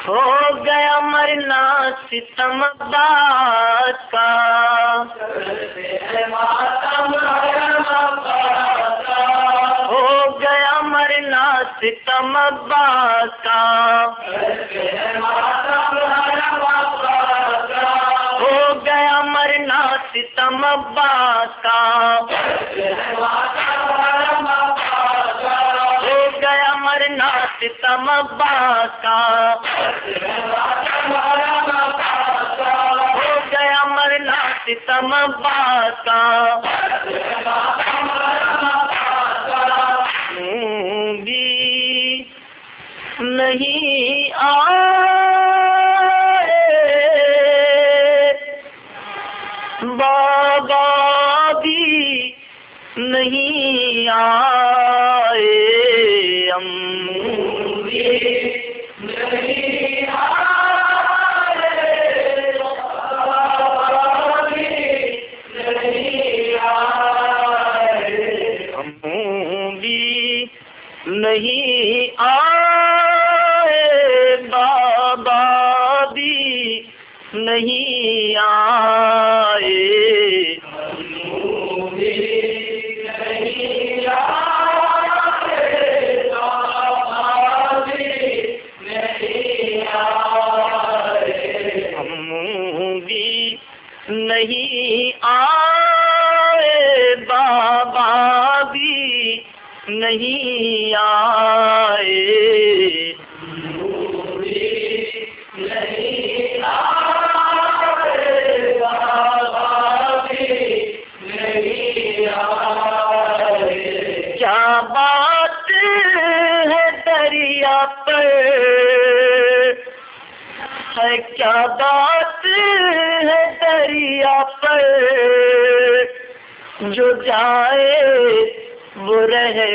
ہو گیا مرنا ستم عباس کا، ہو گیا مرنا ستم عباس کا، ہو گیا مرنا ستم عباس کا، ہو گیا مرنا ستم عباس کا، ہو گیا مرنا ستم عباس کا، بھی نہیں آئے بابا بھی نہیں آئے، ہم بھی نہیں آئے بابا بھی نہیں آئے، ہم بھی نہیں آئے بابا بھی نہیں آئے، نہیں آئے بابا بھی نہیں آئے، نہیں آئے بابا بھی نہیں آئے، کیا بات ہے دریا پر ہے، کیا بات ہے دریا پر جو جائے وہ رہے